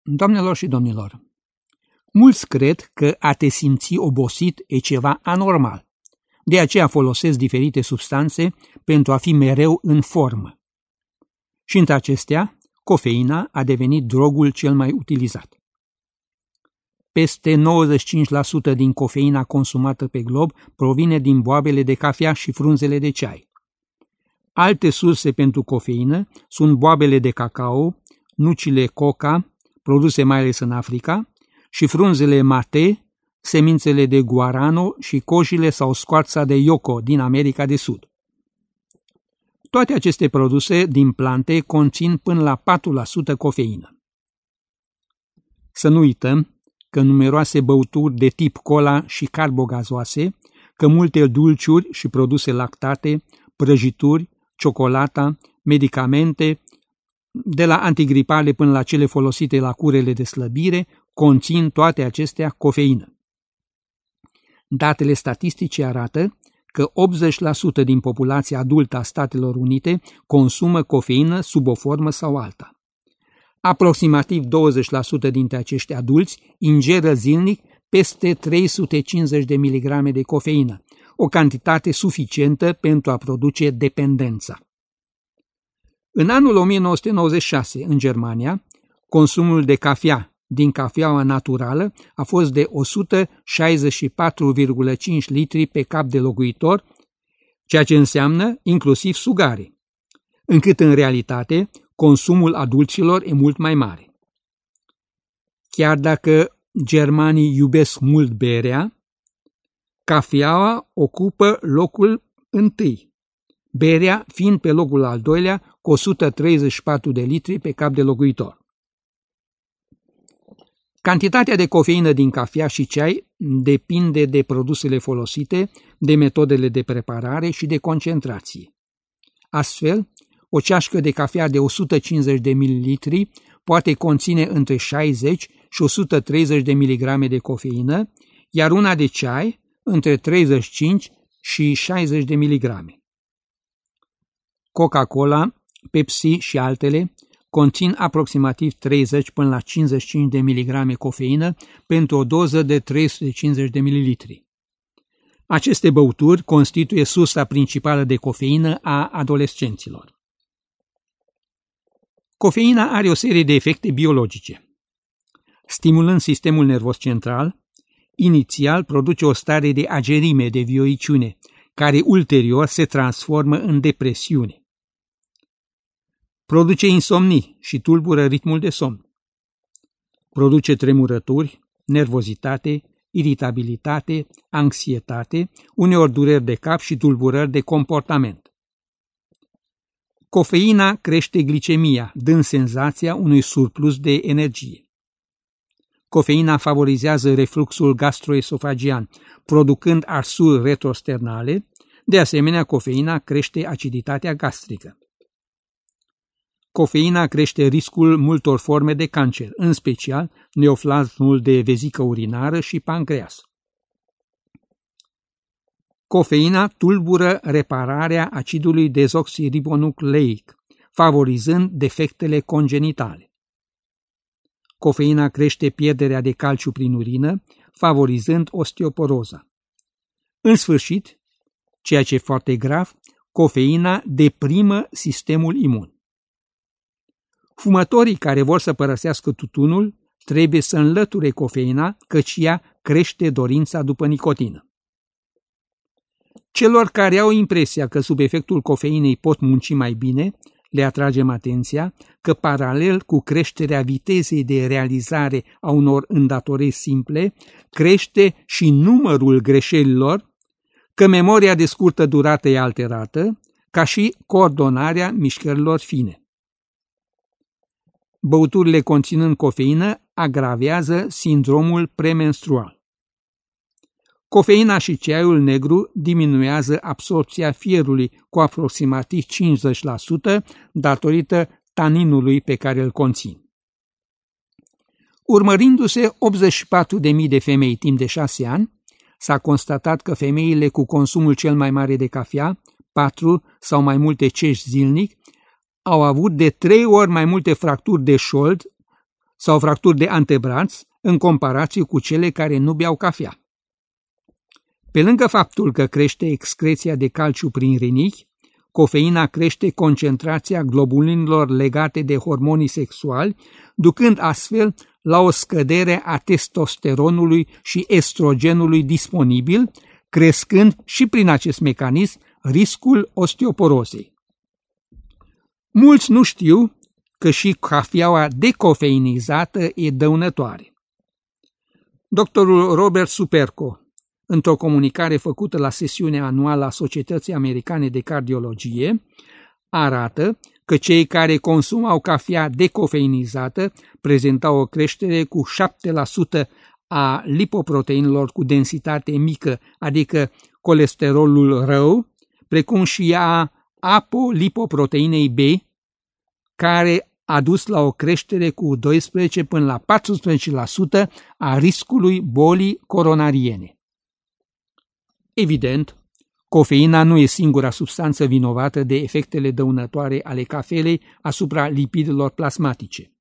Doamnelor și domnilor, mulți cred că a te simți obosit e ceva anormal. De aceea folosesc diferite substanțe pentru a fi mereu în formă. Și între acestea, cofeina a devenit drogul cel mai utilizat. Peste 95% din cofeina consumată pe glob provine din boabele de cafea și frunzele de ceai. Alte surse pentru cofeină sunt boabele de cacao, nucile coca, produse mai ales în Africa, și frunzele mate, semințele de guarano și cojile sau scoarța de yoco din America de Sud. Toate aceste produse din plante conțin până la 4% cofeină. Să nu uităm că numeroase băuturi de tip cola și carbogazoase, că multe dulciuri și produse lactate, prăjituri, ciocolata, medicamente, de la antigripale până la cele folosite la curele de slăbire, conțin toate acestea cofeină. Datele statistice arată că 80% din populația adultă a Statelor Unite consumă cofeină sub o formă sau alta. Aproximativ 20% dintre acești adulți ingeră zilnic peste 350 de miligrame de cofeină, o cantitate suficientă pentru a produce dependența. În anul 1996, în Germania, consumul de cafea din cafeaua naturală a fost de 164,5 litri pe cap de locuitor, ceea ce înseamnă inclusiv sugare, încât în realitate consumul adulților e mult mai mare. Chiar dacă germanii iubesc mult berea, cafeaua ocupă locul întâi, berea fiind pe locul al doilea cu 134 de litri pe cap de locuitor. Cantitatea de cofeină din cafea și ceai depinde de produsele folosite, de metodele de preparare și de concentrație. Astfel, o ceașcă de cafea de 150 de ml poate conține între 60 și 130 de mg de cofeină, iar una de ceai între 35 și 60 de mg. Coca-Cola, Pepsi și altele conțin aproximativ 30 până la 55 de mg cofeină pentru o doză de 350 de ml. Aceste băuturi constituie sursa principală de cofeină a adolescenților. Cofeina are o serie de efecte biologice. Stimulând sistemul nervos central, inițial produce o stare de agerime, de vioiciune, care ulterior se transformă în depresiune. Produce insomnii și tulbură ritmul de somn. Produce tremurături, nervozitate, iritabilitate, anxietate, uneori dureri de cap și tulburări de comportament. Cofeina crește glicemia, dând senzația unui surplus de energie. Cofeina favorizează refluxul gastroesofagian, producând arsuri retrosternale. De asemenea, cofeina crește aciditatea gastrică. Cofeina crește riscul multor forme de cancer, în special neoplasmul de vezică urinară și pancreas. Cofeina tulbură repararea acidului dezoxiribonucleic, favorizând defectele congenitale. Cofeina crește pierderea de calciu prin urină, favorizând osteoporoza. În sfârșit, ceea ce e foarte grav, cofeina deprimă sistemul imun. Fumătorii care vor să părăsească tutunul trebuie să înlăture cofeina, căci ea crește dorința după nicotină. Celor care au impresia că sub efectul cofeinei pot munci mai bine, le atragem atenția că paralel cu creșterea vitezei de realizare a unor îndatoriri simple, crește și numărul greșelilor, că memoria de scurtă durată e alterată, ca și coordonarea mișcărilor fine. Băuturile conținând cofeină agravează sindromul premenstrual. Cofeina și ceaiul negru diminuează absorpția fierului cu aproximativ 50% datorită taninului pe care îl conțin. Urmărindu-se 84.000 de femei timp de 6 ani, s-a constatat că femeile cu consumul cel mai mare de cafea, 4 sau mai multe cești zilnic, au avut de 3 ori mai multe fracturi de șold sau fracturi de antebraț în comparație cu cele care nu beau cafea. Pe lângă faptul că crește excreția de calciu prin rinichi, cofeina crește concentrația globulinilor legate de hormonii sexuali, ducând astfel la o scădere a testosteronului și estrogenului disponibil, crescând și prin acest mecanism riscul osteoporozei. Mulți nu știu că și cafeaua decofeinizată e dăunătoare. Doctorul Robert Superco, într-o comunicare făcută la sesiunea anuală a Societății Americane de Cardiologie, arată că cei care consumau cafea decofeinizată prezentau o creștere cu 7% a lipoproteinilor cu densitate mică, adică colesterolul rău, precum și a apolipoproteinei B, care a dus la o creștere cu 12 până la 14% a riscului bolii coronariene. Evident, cofeina nu e singura substanță vinovată de efectele dăunătoare ale cafelei asupra lipidelor plasmatice.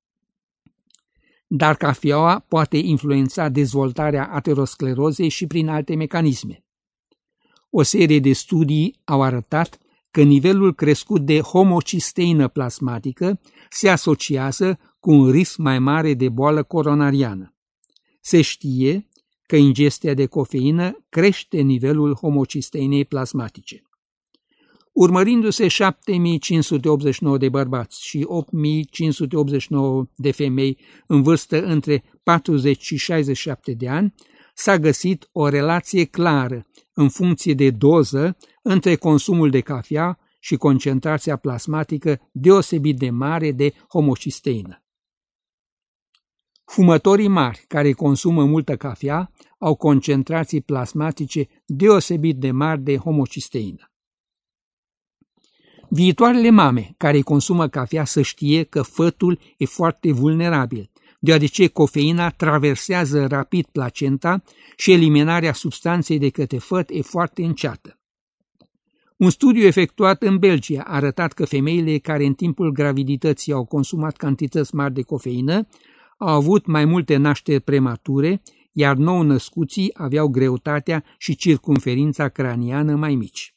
Dar cafeaua poate influența dezvoltarea aterosclerozei și prin alte mecanisme. O serie de studii au arătat că nivelul crescut de homocisteină plasmatică se asociază cu un risc mai mare de boală coronariană. Se știe că ingestia de cofeină crește nivelul homocisteinei plasmatice. Urmărindu-se 7589 de bărbați și 8589 de femei în vârstă între 40 și 67 de ani, s-a găsit o relație clară în funcție de doză între consumul de cafea și concentrația plasmatică deosebit de mare de homocisteină. Fumătorii mari care consumă multă cafea au concentrații plasmatice deosebit de mari de homocisteină. Viitoarele mame care consumă cafea să știe că fătul e foarte vulnerabil, deoarece cofeina traversează rapid placenta și eliminarea substanței de către făt e foarte înceată. Un studiu efectuat în Belgia a arătat că femeile care în timpul gravidității au consumat cantități mari de cofeină au avut mai multe nașteri premature, iar nou-născuții aveau greutatea și circumferința craniană mai mici.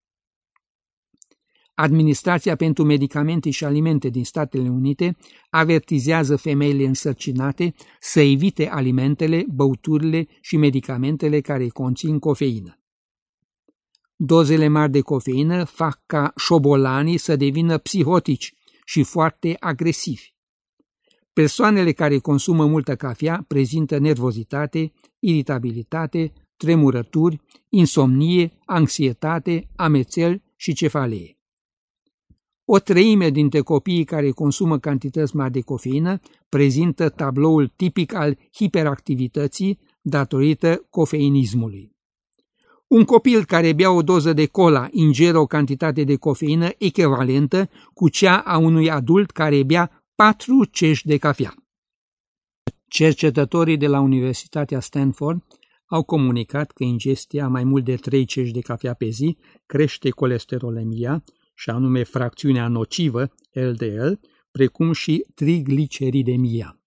Administrația pentru Medicamente și Alimente din Statele Unite avertizează femeile însărcinate să evite alimentele, băuturile și medicamentele care conțin cofeină. Dozele mari de cofeină fac ca șobolanii să devină psihotici și foarte agresivi. Persoanele care consumă multă cafea prezintă nervozitate, iritabilitate, tremurături, insomnie, anxietate, amețel și cefalee. O treime dintre copiii care consumă cantități mari de cofeină prezintă tabloul tipic al hiperactivității datorită cofeinismului. Un copil care bea o doză de cola ingeră o cantitate de cofeină echivalentă cu cea a unui adult care bea 4 cești de cafea. Cercetătorii de la Universitatea Stanford au comunicat că ingestia mai mult de 3 cești de cafea pe zi crește colesterolemia, și anume fracțiunea nocivă, LDL, precum și trigliceridemia.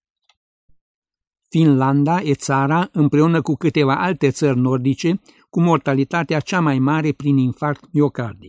Finlanda e țara, împreună cu câteva alte țări nordice, cu mortalitatea cea mai mare prin infarct miocardic.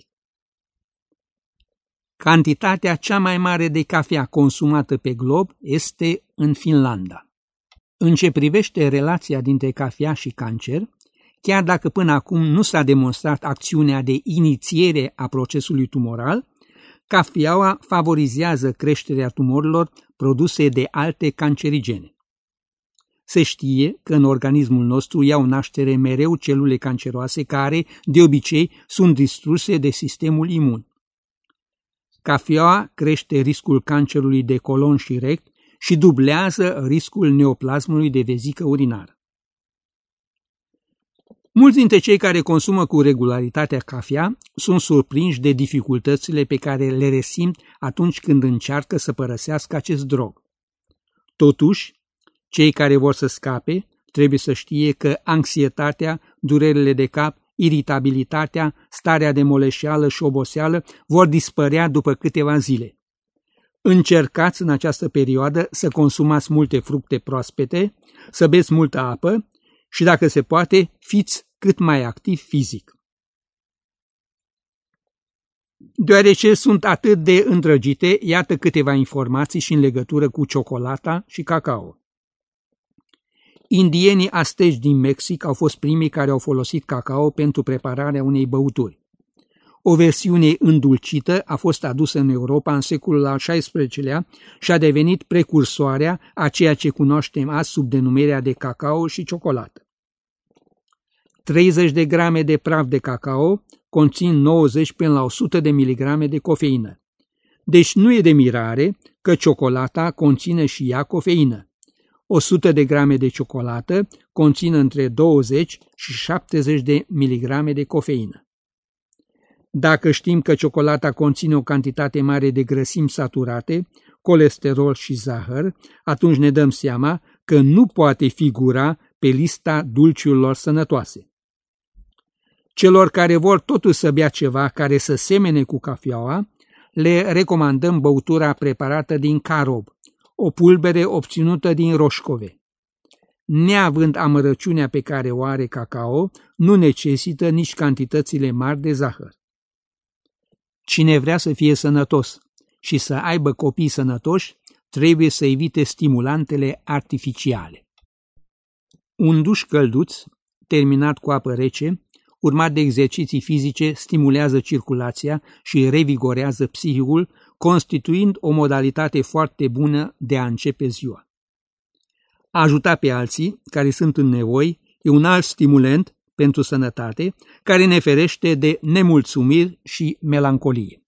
Cantitatea cea mai mare de cafea consumată pe glob este în Finlanda. În ce privește relația dintre cafea și cancer, chiar dacă până acum nu s-a demonstrat acțiunea de inițiere a procesului tumoral, cafeaua favorizează creșterea tumorilor produse de alte cancerigene. Se știe că în organismul nostru iau naștere mereu celule canceroase care, de obicei, sunt distruse de sistemul imun. Cafeaua crește riscul cancerului de colon și rect și dublează riscul neoplasmului de vezică urinară. Mulți dintre cei care consumă cu regularitate cafea sunt surprinși de dificultățile pe care le resimt atunci când încearcă să părăsească acest drog. Totuși, cei care vor să scape trebuie să știe că anxietatea, durerile de cap, iritabilitatea, starea de moleșeală și oboseală vor dispărea după câteva zile. Încercați în această perioadă să consumați multe fructe proaspete, să beți multă apă și, dacă se poate, fiți cât mai activ fizic. Deoarece sunt atât de îndrăgite, iată câteva informații și în legătură cu ciocolata și cacao. Indienii azteci din Mexic au fost primii care au folosit cacao pentru prepararea unei băuturi. O versiune îndulcită a fost adusă în Europa în secolul al XVI-lea și a devenit precursoarea a ceea ce cunoaștem azi sub denumirea de cacao și ciocolată. 30 de grame de praf de cacao conțin 90 până la 100 de miligrame de cofeină. Deci nu e de mirare că ciocolata conține și ea cofeină. 100 de grame de ciocolată conțin între 20 și 70 de miligrame de cofeină. Dacă știm că ciocolata conține o cantitate mare de grăsimi saturate, colesterol și zahăr, atunci ne dăm seama că nu poate figura pe lista dulciurilor sănătoase. Celor care vor totuși să bea ceva care să semene cu cafeaua, le recomandăm băutura preparată din carob, o pulbere obținută din roșcove. Neavând amărăciunea pe care o are cacao, nu necesită nici cantitățile mari de zahăr. Cine vrea să fie sănătos și să aibă copii sănătoși, trebuie să evite stimulantele artificiale. Un duș călduț, terminat cu apă rece, urmat de exerciții fizice, stimulează circulația și revigorează psihicul, constituind o modalitate foarte bună de a începe ziua. A ajuta pe alții care sunt în nevoi e un alt stimulant pentru sănătate care ne ferește de nemulțumiri și melancolie.